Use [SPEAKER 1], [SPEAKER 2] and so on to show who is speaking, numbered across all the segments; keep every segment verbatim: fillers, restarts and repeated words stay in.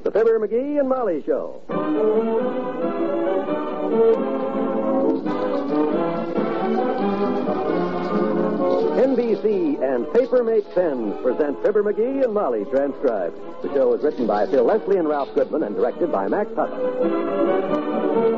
[SPEAKER 1] The Fibber, McGee, and Molly Show. N B C and Papermate Pens present Fibber, McGee, and Molly transcribed. The show is written by Phil Leslie and Ralph Goodman and directed by Max Hutton.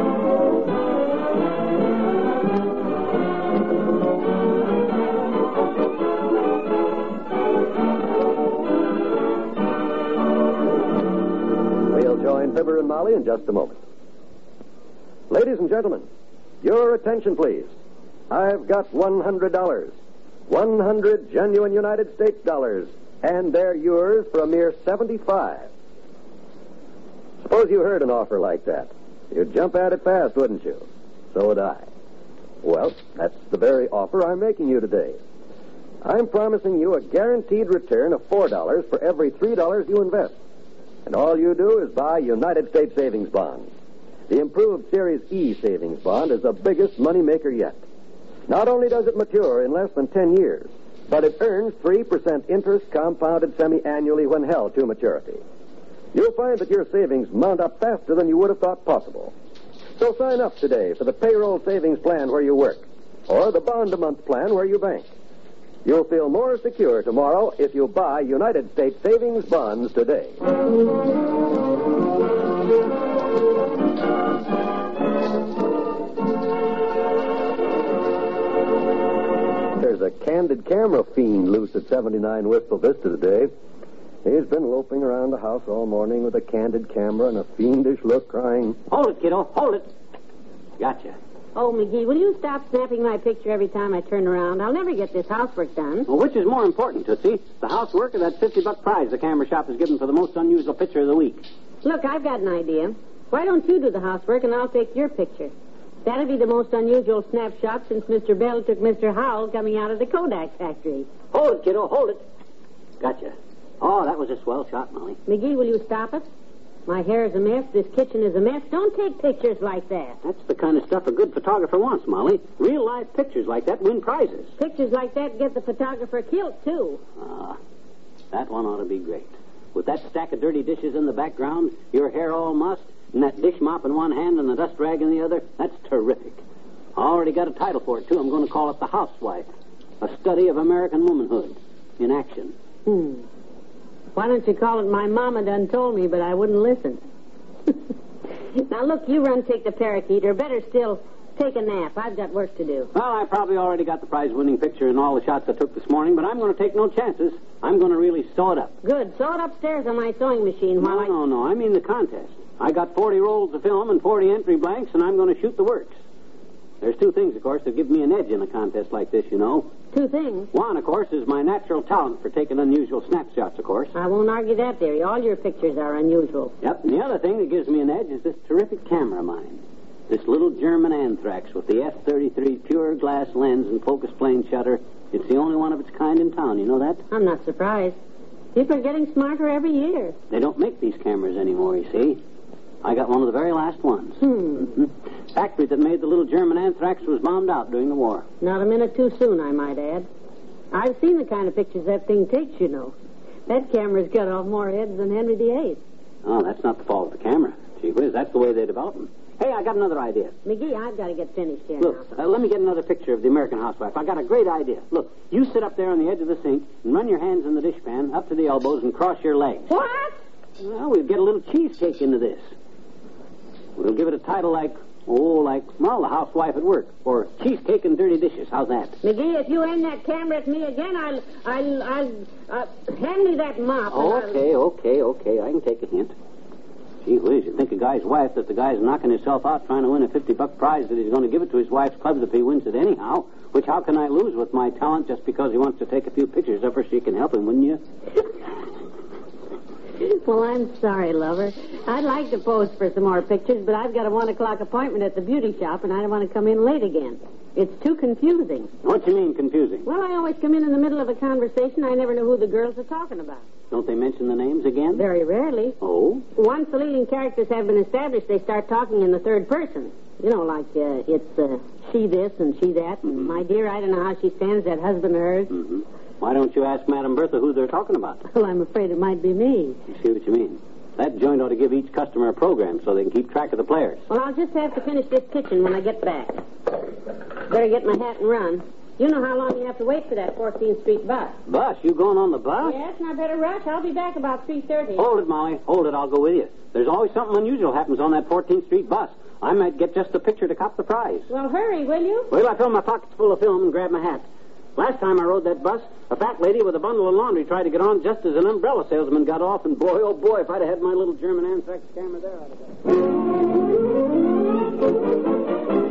[SPEAKER 1] Join Fibber and Molly in just a moment. Ladies and gentlemen, your attention, please. I've got one hundred dollars. one hundred genuine United States dollars. And they're yours for a mere seventy-five. Suppose you heard an offer like that. You'd jump at it fast, wouldn't you? So would I. Well, that's the very offer I'm making you today. I'm promising you a guaranteed return of four dollars for every three dollars you invest. And all you do is buy United States savings bonds. The improved Series E savings bond is the biggest moneymaker yet. Not only does it mature in less than ten years, but it earns three percent interest compounded semi-annually when held to maturity. You'll find that your savings mount up faster than you would have thought possible. So sign up today for the payroll savings plan where you work, or the bond-a-month plan where you bank. You'll feel more secure tomorrow if you buy United States savings bonds today. There's a candid camera fiend loose at seventy-nine Wistful Vista today. He's been loping around the house all morning with a candid camera and a fiendish look, crying,
[SPEAKER 2] "Hold it, kiddo, hold it." Gotcha.
[SPEAKER 3] Oh, McGee, will you stop snapping my picture every time I turn around? I'll never get this housework done.
[SPEAKER 2] Well, which is more important, Tootsie? The housework or that fifty-buck prize the camera shop is giving for the most unusual picture of the week?
[SPEAKER 3] Look, I've got an idea. Why don't you do the housework and I'll take your picture? That'll be the most unusual snapshot since Mister Bell took Mister Howell coming out of the Kodak factory.
[SPEAKER 2] Hold it, kiddo, hold it. Gotcha. Oh, that was a swell shot, Molly.
[SPEAKER 3] McGee, will you stop it? My hair is a mess. This kitchen is a mess. Don't take pictures like that.
[SPEAKER 2] That's the kind of stuff a good photographer wants, Molly. Real-life pictures like that win prizes.
[SPEAKER 3] Pictures like that get the photographer killed, too.
[SPEAKER 2] Ah, that one ought to be great. With that stack of dirty dishes in the background, your hair all mussed, and that dish mop in one hand and the dust rag in the other, that's terrific. I already got a title for it, too. I'm going to call it The Housewife, a study of American womanhood in action.
[SPEAKER 3] Hmm. Why don't you call it My Mama Done Told Me, but I wouldn't listen. Now, look, you run take the parakeet, or better still, take a nap. I've got work to do.
[SPEAKER 2] Well, I probably already got the prize-winning picture in all the shots I took this morning, but I'm going to take no chances. I'm going to really sew it up.
[SPEAKER 3] Good. Sew it upstairs on my sewing machine while
[SPEAKER 2] no,
[SPEAKER 3] I...
[SPEAKER 2] No, no, I mean the contest. I got forty rolls of film and forty entry blanks, and I'm going to shoot the works. There's two things, of course, that give me an edge in a contest like this, you know.
[SPEAKER 3] Two things?
[SPEAKER 2] One, of course, is my natural talent for taking unusual snapshots, of course.
[SPEAKER 3] I won't argue that, dearie. All your pictures are unusual.
[SPEAKER 2] Yep, and the other thing that gives me an edge is this terrific camera of mine. This little German Anthrax with the F thirty-three pure glass lens and focus plane shutter. It's the only one of its kind in town, you know that?
[SPEAKER 3] I'm not surprised. People are getting smarter every year.
[SPEAKER 2] They don't make these cameras anymore, you see. I got one of the very last ones.
[SPEAKER 3] Hmm.
[SPEAKER 2] Mm-hmm. Factory that made the little German Anthrax was bombed out during the war.
[SPEAKER 3] Not a minute too soon, I might add. I've seen the kind of pictures that thing takes, you know. That camera's cut off more heads than Henry the Eighth.
[SPEAKER 2] Oh, that's not the fault of the camera. Gee whiz, that's the way they develop them. Hey, I got another idea.
[SPEAKER 3] McGee, I've got to get finished here
[SPEAKER 2] Look,
[SPEAKER 3] now.
[SPEAKER 2] uh, let me get another picture of the American housewife. I got a great idea. Look, you sit up there on the edge of the sink and run your hands in the dishpan up to the elbows and cross your legs.
[SPEAKER 3] What?
[SPEAKER 2] Well, we'll get a little cheesecake into this. We'll give it a title like, oh, like, well, The Housewife at Work, or Cheesecake and Dirty Dishes. How's that?
[SPEAKER 3] McGee, if you aim that camera at me again, I'll, I'll, I'll, uh, hand me that mop.
[SPEAKER 2] Okay, okay, okay. I can take a hint. Gee whiz, you think a guy's wife that the guy's knocking himself out trying to win a fifty-buck prize that he's going to give it to his wife's clubs if he wins it anyhow, which how can I lose with my talent just because he wants to take a few pictures of her so you can help him, wouldn't you?
[SPEAKER 3] Well, I'm sorry, lover. I'd like to pose for some more pictures, but I've got a one o'clock appointment at the beauty shop, and I don't want to come in late again. It's too confusing.
[SPEAKER 2] What do you mean, confusing?
[SPEAKER 3] Well, I always come in in the middle of a conversation. I never know who the girls are talking about.
[SPEAKER 2] Don't they mention the names again?
[SPEAKER 3] Very rarely.
[SPEAKER 2] Oh?
[SPEAKER 3] Once the leading characters have been established, they start talking in the third person. You know, like uh, it's uh, she this and she that. And
[SPEAKER 2] mm-hmm.
[SPEAKER 3] my dear, I don't know how she stands that husband of hers.
[SPEAKER 2] Mm-hmm. Why don't you ask Madame Bertha who they're talking about?
[SPEAKER 3] Well, I'm afraid it might be me.
[SPEAKER 2] You see what you mean. That joint ought to give each customer a program so they can keep track of the players.
[SPEAKER 3] Well, I'll just have to finish this kitchen when I get back. Better get my hat and run. You know how long you have to wait for that fourteenth Street bus.
[SPEAKER 2] Bus? You going on the bus?
[SPEAKER 3] Yes, and I better rush. I'll be back about three thirty.
[SPEAKER 2] Hold it, Molly. Hold it. I'll go with you. There's always something unusual happens on that fourteenth Street bus. I might get just a picture to cop the prize.
[SPEAKER 3] Well, hurry, will you?
[SPEAKER 2] Well, I fill my pockets full of film and grab my hat. Last time I rode that bus, a fat lady with a bundle of laundry tried to get on just as an umbrella salesman got off, and boy, oh boy, if I'd have had my little German anthrax camera there, I'd have...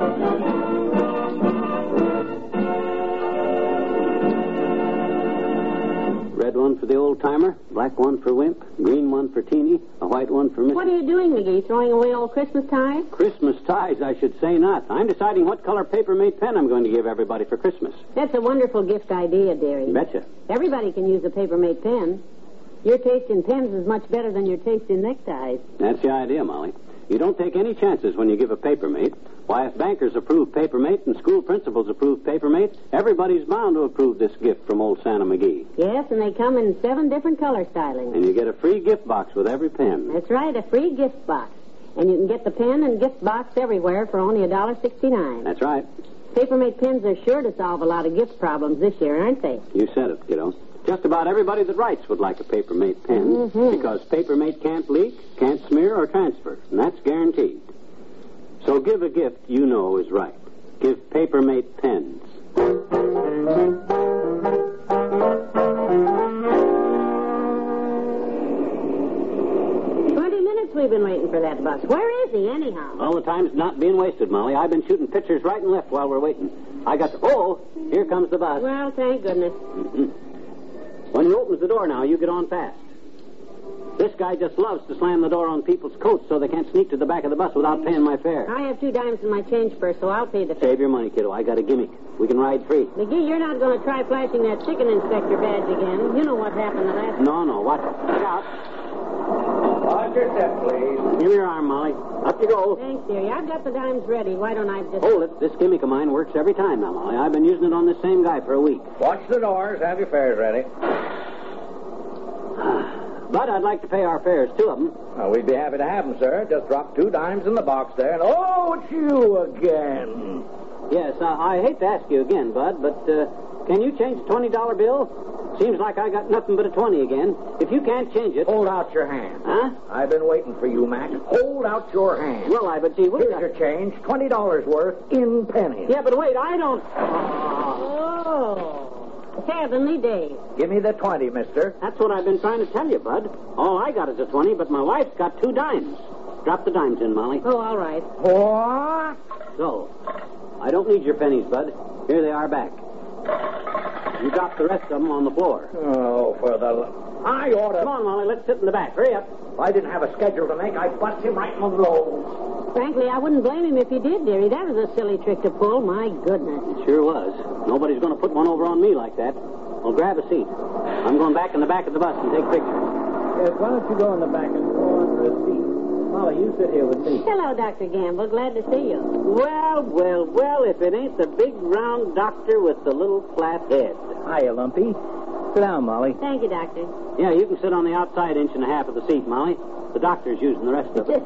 [SPEAKER 2] Red one for the old-timer, black one for Wimp, green one for Teeny, a white one for Mister
[SPEAKER 3] What are you doing, McGee? Throwing away old Christmas ties?
[SPEAKER 2] Christmas ties, I should say not. I'm deciding what color paper-mate pen I'm going to give everybody for Christmas.
[SPEAKER 3] That's a wonderful gift idea, dearie.
[SPEAKER 2] Betcha.
[SPEAKER 3] Everybody can use a paper-mate pen. Your taste in pens is much better than your taste in neckties.
[SPEAKER 2] That's the idea, Molly. You don't take any chances when you give a paper-mate. Why, if bankers approve paper-mate and school principals approve paper-mate, everybody's bound to approve this gift from old Santa McGee.
[SPEAKER 3] Yes, and they come in seven different color stylings.
[SPEAKER 2] And you get a free gift box with every pen.
[SPEAKER 3] That's right, a free gift box. And you can get the pen and gift box everywhere for only one dollar sixty-nine.
[SPEAKER 2] That's right.
[SPEAKER 3] Paper-mate pens are sure to solve a lot of gift problems this year, aren't they?
[SPEAKER 2] You said it, kiddo. Just about everybody that writes would like a paper-mate pen
[SPEAKER 3] mm-hmm.
[SPEAKER 2] because paper-mate can't leak, can't smear, or transfer, and that's guaranteed. So give a gift you know is right. Give paper-mate pens.
[SPEAKER 3] Twenty minutes we've been waiting for that bus. Where is he, anyhow?
[SPEAKER 2] All the time's not being wasted, Molly. I've been shooting pictures right and left while we're waiting. I got to... Oh, here comes the bus.
[SPEAKER 3] Well, thank goodness.
[SPEAKER 2] Mm-hmm. When he opens the door now, you get on fast. This guy just loves to slam the door on people's coats so they can't sneak to the back of the bus without paying my fare.
[SPEAKER 3] I have two dimes in my change purse, so I'll pay the fare.
[SPEAKER 2] Save your money, kiddo. I got a gimmick. We can ride free.
[SPEAKER 3] McGee, you're not going to try flashing that chicken inspector badge again. You know what happened the last...
[SPEAKER 2] No, no. Watch it. Look out.
[SPEAKER 4] Watch your step, please.
[SPEAKER 2] Give me your arm, Molly. Up you go.
[SPEAKER 3] Thanks, dearie. I've got the dimes ready. Why don't I just...
[SPEAKER 2] Hold it. This gimmick of mine works every time now, Molly. I've been using it on this same guy for a week.
[SPEAKER 4] Watch the doors. Have your fares ready.
[SPEAKER 2] But I'd like to pay our fares, two of them.
[SPEAKER 4] Well, we'd be happy to have them, sir. Just drop two dimes in the box there, and oh, it's you again.
[SPEAKER 2] Yes, uh, I hate to ask you again, Bud, but uh, can you change a twenty dollar bill? Seems like I got nothing but a twenty again. If you can't change it...
[SPEAKER 4] Hold out your hand.
[SPEAKER 2] Huh?
[SPEAKER 4] I've been waiting for you, Mac. Hold out your hand.
[SPEAKER 2] Well, I, but gee, what...
[SPEAKER 4] Here's your change, twenty dollars worth in pennies.
[SPEAKER 2] Yeah, but wait, I don't...
[SPEAKER 3] Oh... Heavenly days.
[SPEAKER 4] Give me the twenty, mister.
[SPEAKER 2] That's what I've been trying to tell you, Bud. All I got is a twenty, but my wife's got two dimes. Drop the dimes in, Molly.
[SPEAKER 3] Oh, all right.
[SPEAKER 4] What?
[SPEAKER 2] So, I don't need your pennies, Bud. Here they are back. You dropped the rest of them on the floor.
[SPEAKER 4] Oh, for the... I ought to...
[SPEAKER 2] Come on, Molly, let's sit in the back. Hurry up.
[SPEAKER 4] If I didn't have a schedule to make, I'd bust him right in the nose.
[SPEAKER 3] Frankly, I wouldn't blame him if he did, dearie. That was a silly trick to pull. My goodness.
[SPEAKER 2] It sure was. Nobody's going to put one over on me like that. Well, grab a seat. I'm going back in the back of the bus and take pictures.
[SPEAKER 5] Yes, why don't you go in the back and go under a seat? Molly, you sit here with me.
[SPEAKER 3] Hello, Doctor Gamble. Glad to see you.
[SPEAKER 2] Well, well, well, if it ain't the big round doctor with the little flat head.
[SPEAKER 5] Hiya, Lumpy. Sit down, Molly.
[SPEAKER 3] Thank you, Doctor.
[SPEAKER 2] Yeah, you can sit on the outside inch and a half of the seat, Molly. The doctor's using the rest of it.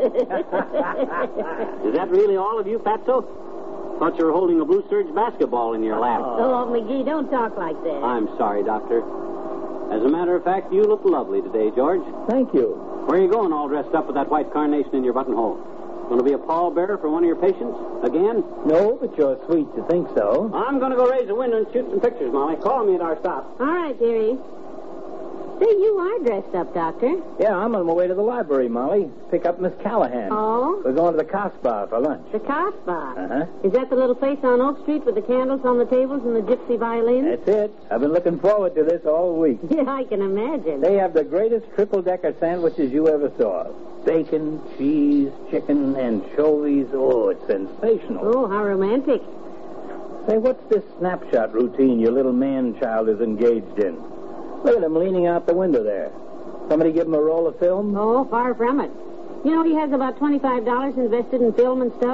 [SPEAKER 2] Is that really all of you, Fatso? Thought you were holding a Blue Surge basketball in your lap.
[SPEAKER 3] Oh, McGee, don't talk like that.
[SPEAKER 2] I'm sorry, Doctor. As a matter of fact, you look lovely today, George.
[SPEAKER 5] Thank you.
[SPEAKER 2] Where are you going all dressed up with that white carnation in your buttonhole? Going to be a pallbearer for one of your patients? Again?
[SPEAKER 5] No, but you're sweet to think so.
[SPEAKER 2] I'm going to go raise the window and shoot some pictures, Molly. Call me at our stop.
[SPEAKER 3] All right, dearie. Say, you are dressed up, Doctor.
[SPEAKER 5] Yeah, I'm on my way to the library, Molly. Pick up Miss Callahan.
[SPEAKER 3] Oh?
[SPEAKER 5] We're going to the Kasbah for lunch.
[SPEAKER 3] The Kasbah?
[SPEAKER 5] Uh-huh.
[SPEAKER 3] Is that the little place on Oak Street with the candles on the tables and the gypsy violins?
[SPEAKER 5] That's it. I've been looking forward to this all week.
[SPEAKER 3] Yeah, I can imagine.
[SPEAKER 5] They have the greatest triple-decker sandwiches you ever saw. Bacon, cheese, chicken, anchovies. Oh, it's sensational.
[SPEAKER 3] Oh, how romantic.
[SPEAKER 5] Say, what's this snapshot routine your little man-child is engaged in? Look at him leaning out the window there. Somebody give him a roll of film?
[SPEAKER 3] Oh, far from it. You know, he has about twenty-five dollars invested in film and stuff.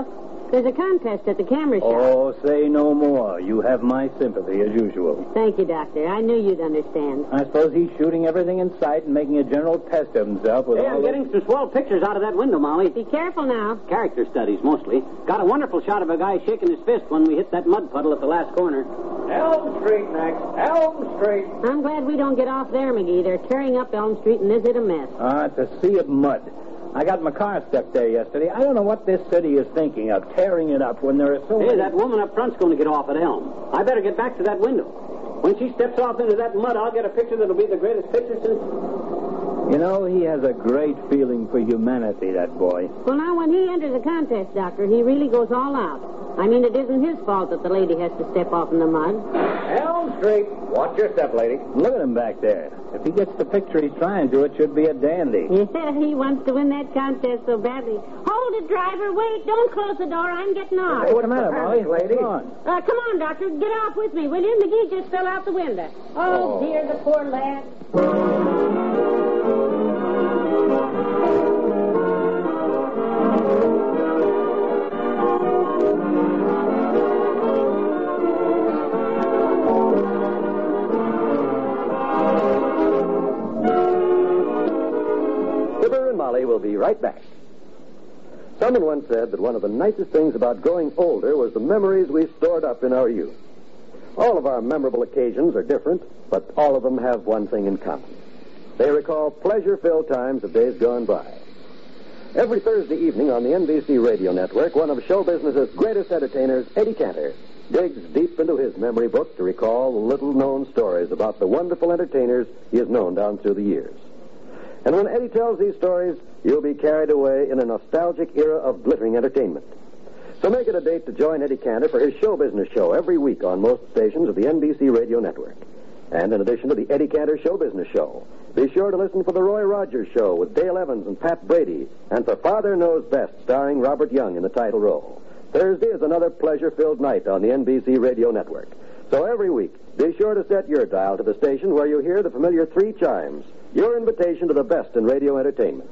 [SPEAKER 3] There's a contest at the camera shop.
[SPEAKER 5] Oh, say no more. You have my sympathy as usual.
[SPEAKER 3] Thank you, Doctor. I knew you'd understand.
[SPEAKER 5] I suppose he's shooting everything in sight and making a general test of himself with
[SPEAKER 2] Hey,
[SPEAKER 5] all
[SPEAKER 2] I'm
[SPEAKER 5] the...
[SPEAKER 2] getting some swell pictures out of that window, Molly.
[SPEAKER 3] Be careful now.
[SPEAKER 2] Character studies, mostly. Got a wonderful shot of a guy shaking his fist when we hit that mud puddle at the last corner.
[SPEAKER 4] Elm Street next. Elm Street.
[SPEAKER 3] I'm glad we don't get off there, McGee. They're tearing up Elm Street, and this is a mess.
[SPEAKER 5] Ah, it's a sea of mud. I got my car stuck there yesterday. I don't know what this city is thinking of, tearing it up when there are so
[SPEAKER 2] Hey,
[SPEAKER 5] many...
[SPEAKER 2] that woman up front's going to get off at Elm. I better get back to that window. When she steps off into that mud, I'll get a picture that'll be the greatest picture since...
[SPEAKER 5] You know, he has a great feeling for humanity, that boy.
[SPEAKER 3] Well, now, when he enters a contest, Doctor, he really goes all out. I mean, it isn't his fault that the lady has to step off in the mud.
[SPEAKER 4] Elm Street. Watch your step, lady.
[SPEAKER 5] Look at him back there. If he gets the picture he's trying to, it should be a dandy.
[SPEAKER 3] Yeah, he wants to win that contest so badly. Hold it, driver. Wait, don't close the door. I'm getting off.
[SPEAKER 5] Hey, what's the matter, Molly?
[SPEAKER 4] lady?
[SPEAKER 5] Come on.
[SPEAKER 3] Uh, come on, Doctor. Get off with me, will you? McGee just fell out the window. Oh,
[SPEAKER 4] Oh.
[SPEAKER 3] dear, the poor lad.
[SPEAKER 1] Fibber and Molly will be right back. Someone once said that one of the nicest things about growing older was the memories we stored up in our youth. All of our memorable occasions are different, but all of them have one thing in common. They recall pleasure-filled times of days gone by. Every Thursday evening on the N B C Radio Network, one of show business's greatest entertainers, Eddie Cantor, digs deep into his memory book to recall the little-known stories about the wonderful entertainers he has known down through the years. And when Eddie tells these stories, you'll be carried away in a nostalgic era of glittering entertainment. So make it a date to join Eddie Cantor for his show business show every week on most stations of the N B C Radio Network. And in addition to the Eddie Cantor Show Business Show, be sure to listen for the Roy Rogers Show with Dale Evans and Pat Brady, and for Father Knows Best, starring Robert Young in the title role. Thursday is another pleasure-filled night on the N B C Radio Network. So every week, be sure to set your dial to the station where you hear the familiar three chimes, your invitation to the best in radio entertainment.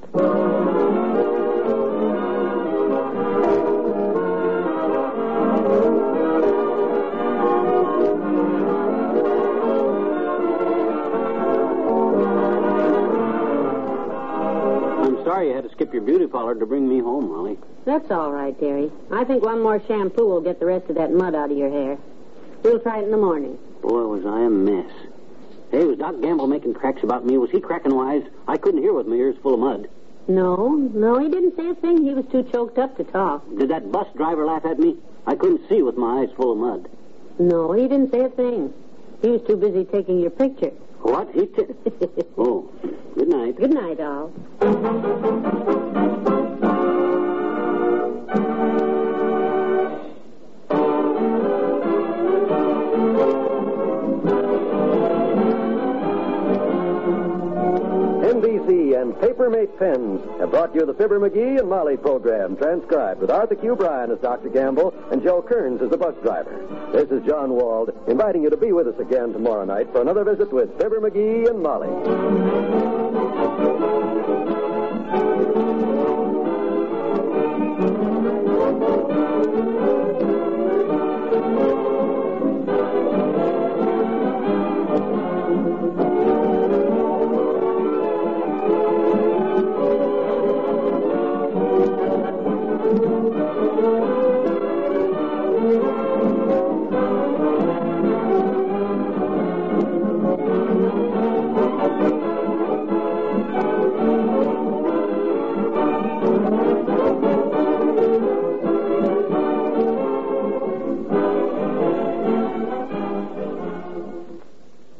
[SPEAKER 2] I'm sorry you had to skip your beauty parlor to bring me home, Molly.
[SPEAKER 3] That's all right, dearie. I think one more shampoo will get the rest of that mud out of your hair. We'll try it in the morning.
[SPEAKER 2] Boy, was I a mess. Hey, was Doc Gamble making cracks about me? Was he cracking wise? I couldn't hear with my ears full of mud.
[SPEAKER 3] No, no, he didn't say a thing. He was too choked up to talk.
[SPEAKER 2] Did that bus driver laugh at me? I couldn't see with my eyes full of mud.
[SPEAKER 3] No, he didn't say a thing. He was too busy taking your picture.
[SPEAKER 2] What? He t- Oh, good night.
[SPEAKER 3] Good night, all.
[SPEAKER 1] N B C and Papermate Pens have brought you the Fibber McGee and Molly program, transcribed with Arthur Q. Bryan as Doctor Gamble and Joe Kearns as the bus driver. This is John Wald, inviting you to be with us again tomorrow night for another visit with Fibber McGee and Molly.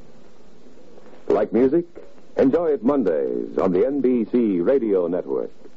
[SPEAKER 6] Like music? Enjoy it Mondays on the N B C Radio Network.